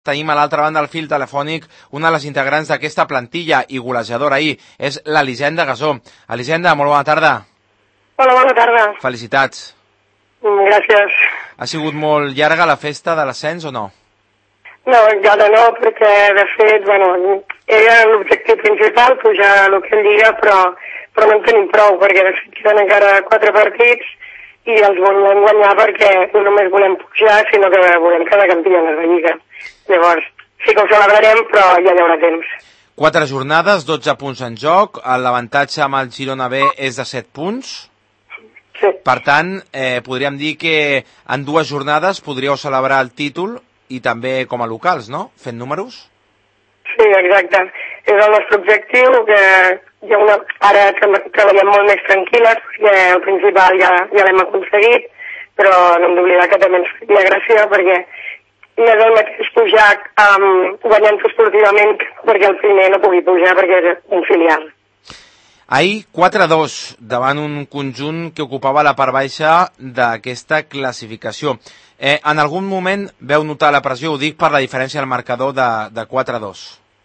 Tenim a l'altra banda del fil telefònic una de les integrants d'aquesta plantilla i golejadora ahir, és l'Elisenda Gasó. Elisenda, molt bona tarda. Hola, bona tarda. Felicitats. Gràcies. Ha sigut molt llarga la festa de l'ascens o no? No, encara no, perquè de fet, era l'objectiu principal, pujar a l'Hockey Lliga, però no en tenim prou, perquè de fet queden encara 4 partits i els volem guanyar perquè no només volem pujar, sinó que volem quedar campiones de Lliga. Llavors, sí que ho celebrarem, però ja hi haurà temps. 4 jornades, 12 punts en joc, l'avantatge amb el Girona B és de 7 punts. Sí. Per tant, podríem dir que en 2 jornades podríeu celebrar el títol i també com a locals, no? Fent números? Sí, exacte. És el nostre objectiu, que hi ha ara treballem molt més tranquil·les, perquè el principal ja l'hem aconseguit, però no hem d'oblidar que també ens faria gràcia, perquè no és el mateix pujar guanyant esportivament, perquè el primer no pugui pujar perquè és un filial. Ahir 4-2 davant un conjunt que ocupava la part baixa d'aquesta classificació. En algun moment veu notar la pressió, ho dic per la diferència del marcador de 4-2.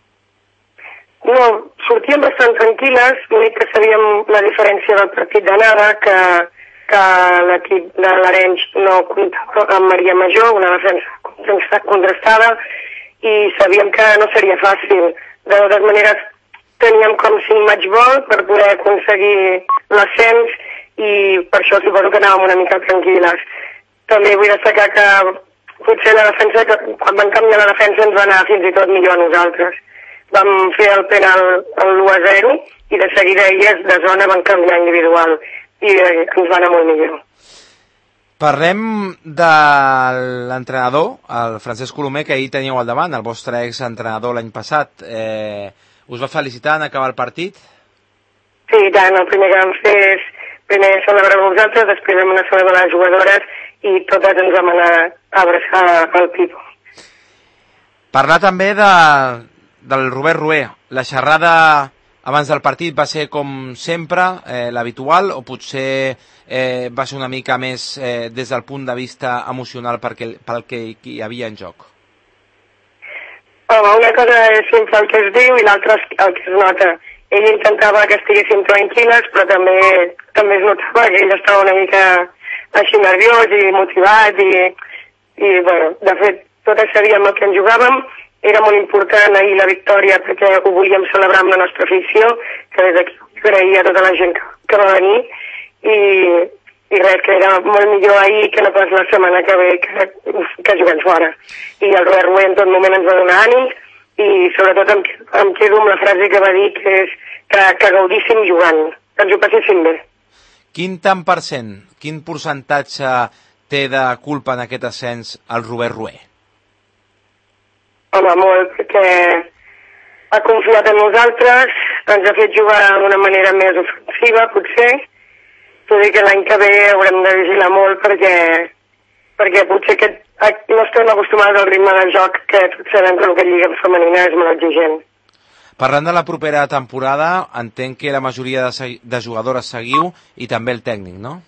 No, sortíem bastant tranquil·les, l'únic que sabíem la diferència del partit d'anada, que l'equip de l'Arenys no comptava amb Maria Major, una defensa contrastada, i sabíem que no seria fàcil. De totes maneres, teníem com 5 match ball per poder aconseguir l'ascens i per això suposo que anàvem una mica tranquil·les. També vull destacar que potser la defensa, quan van canviar la defensa ens va anar fins i tot millor a nosaltres. Vam fer el penal al 1-0 i de seguida elles de zona van canviar individual i ens va anar molt millor. Parlem de l'entrenador, el Francesc Colomer, que ahir teníeu al davant, el vostre exentrenador l'any passat. Us va felicitar en acabar el partit? Sí, i tant. El primer que vam fer és primer celebrar vosaltres, després vam anar a celebrar les jugadores i totes ens vam anar a abraçar el Pipo. Parlar també del Robert Rué. La xerrada abans del partit va ser com sempre, l'habitual, o potser va ser una mica més des del punt de vista emocional pel que hi havia en joc? Home, una cosa és sempre el que es diu i l'altra és el que es nota. Ell intentava que estiguéssim tranquil·les, però també es notava que ell estava una mica així nerviós i motivat i de fet, totes sabíem el que ens jugàvem. Era molt important ahir la victòria perquè ho volíem celebrar amb la nostra afició, que des d'aquí agraïa a tota la gent que va venir i res, que era molt millor ahir que no pas la setmana que ve que juguem fora. I el Robert Rué en tot moment ens va donar ànims i sobretot em quedo amb la frase que va dir, que és que gaudíssim jugant, que ens ho passéssim bé. Quin tant per cent, quin percentatge té de culpa en aquest ascens el Robert Rué? Home, molt, perquè ha confiat en nosaltres, ens ha fet jugar d'una manera més ofensiva, potser. Tot i que l'any que ve haurem de vigilar molt perquè potser no estem acostumats al ritme de joc que tots sabem que la Lliga femenina és molt exigent. Parlant de la propera temporada, entenc que la majoria de jugadores seguiu i també el tècnic, no?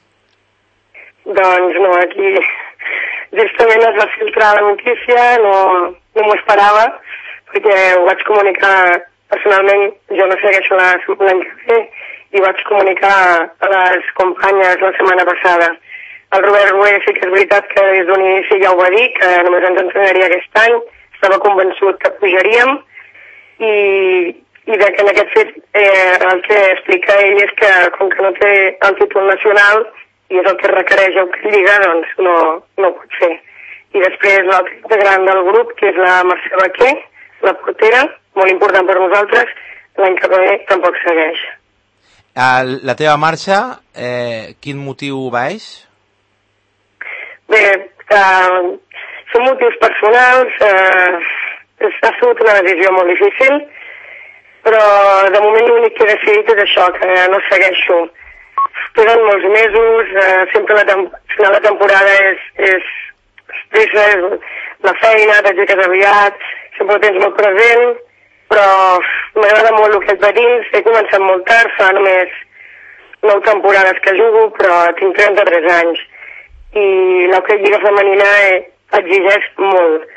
Doncs no, aquí justament es va filtrar la notícia, no m'ho esperava, perquè ho vaig comunicar personalment, jo no segueixo l'any que ve, i vaig comunicar a les companyes la setmana passada. El Robert Rué sí que és veritat que des d'un inici ja ho va dir, que només ens entrenaria aquest any, estava convençut que pujaríem, i que en aquest fet el que explica ell és que com que no té el títol nacional i és el que requereix el Lliga, doncs no pot fer. I després l'altre integrant del grup, que és la Mercè Baquer, la portera, molt important per nosaltres, l'any que ve tampoc segueix. La teva marxa, quin motiu vaix? Bé, són motius personals, ha sigut una decisió molt difícil, però de moment l'únic que he decidit és això, que no segueixo. Queden molts mesos, sempre final de temporada és pressa, és la feina, t'aixeques aviat, sempre ho tens molt present, però m'agrada molt el que et patins, he començat molt tard, fa només 9 temporades que jugo, però tinc 33 anys, i l'hoquei Lliga femenina exigeix molt.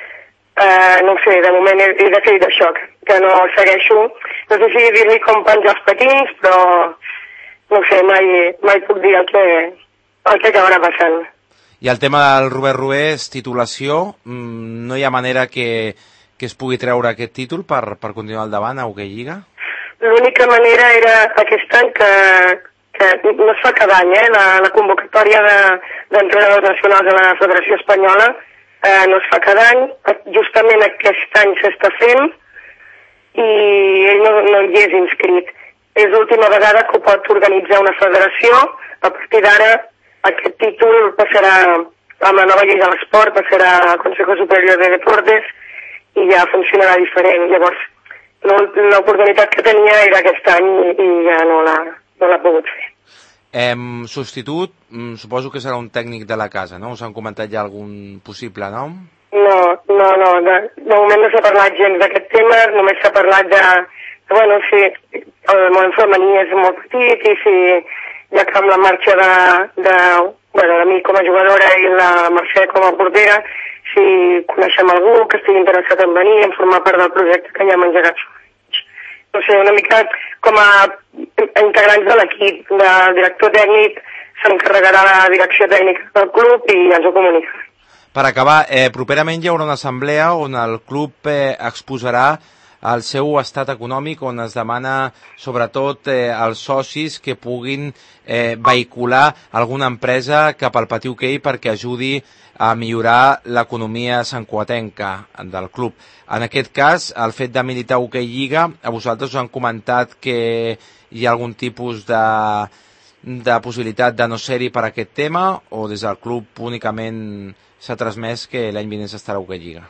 no ho sé, de moment he decidit això, que no segueixo. No sé si dir-li com penjar els patins, però no ho sé, mai puc dir el que acabarà passant. I el tema del Robert Rué és titulació. No hi ha manera que es pugui treure aquest títol per continuar al davant a Hockey Lliga? L'única manera era aquest any que no es fa cada any, la convocatòria d'entrenadors nacionals de la Federació Espanyola no es fa cada any, justament aquest any s'està fent i ell no hi és inscrit. És l'última vegada que ho pot organitzar una federació. A partir d'ara aquest títol passarà, amb la nova llei de l'esport, passarà al Consejo Superior de Deportes i ja funcionarà diferent. Llavors, l'oportunitat que tenia era aquest any i ja no l'ha pogut fer. Substitut, suposo que serà un tècnic de la casa, no? Us han comentat ja algun possible nom? No, de moment no s'ha parlat gens d'aquest tema, només s'ha parlat si el món femení és molt petit i si ja que amb la marxa de mi com a jugadora i la Mercè com a portera, si coneixem algú que estigui interessat en venir, en formar part del projecte que ja hem engegat. No sé, una mica com a integrants de l'equip, del director tècnic, s'encarregarà la direcció tècnica del club i ens ho comunicarà. Per acabar, properament hi haurà una assemblea on el club exposarà el seu estat econòmic, on es demana sobretot als socis que puguin vehicular alguna empresa cap al Patí Hoquei perquè ajudi a millorar l'economia santcugatenca del club. En aquest cas, el fet de militar Hoquei Lliga, a vosaltres us han comentat que hi ha algun tipus de possibilitat de no ser-hi per aquest tema, o des del club únicament s'ha transmès que l'any vinent s'estarà a Hoquei Lliga?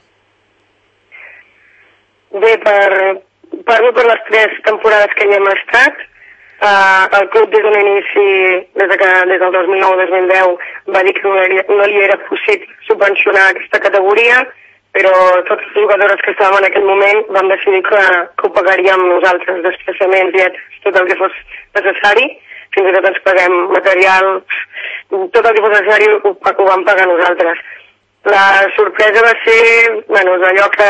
Bé, parlo per les 3 temporades que hi hem estat. El club des d'un inici, des del 2009-2010, va dir que no li era possible subvencionar aquesta categoria, però totes les jugadores que estàvem en aquell moment vam decidir que ho pagaríem nosaltres, desplaçaments, dietes, tot el que fos necessari. Fins i tot ens paguem material, tot el que fos necessari ho vam pagar nosaltres. La sorpresa va ser, allò que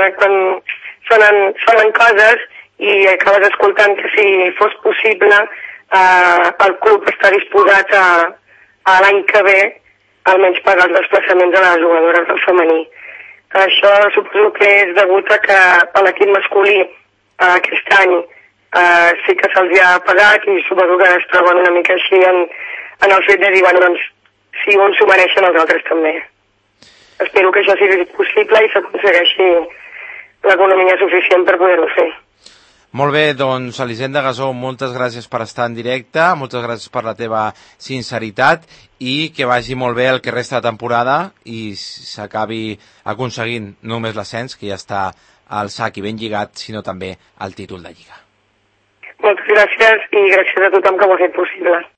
sonen coses i acabes escoltant que si fos possible el club està disposat a l'any que ve almenys pagar els desplaçaments a les jugadores del femení. Això suposo que és degut a que a l'equip masculí aquest any sí que se'ls ha pagat i suposo que es troben una mica així en el fet de dir, si uns s'ho mereixen, els altres també. Espero que això sigui possible i s'aconsegueixi l'economia suficient per poder-ho fer. Molt bé, doncs Elisenda Gasó, moltes gràcies per estar en directe, moltes gràcies per la teva sinceritat i que vagi molt bé el que resta de temporada i s'acabi aconseguint no només l'ascens, que ja està al sac i ben lligat, sinó també el títol de Lliga. Moltes gràcies i gràcies a tothom que ho ha fet possible.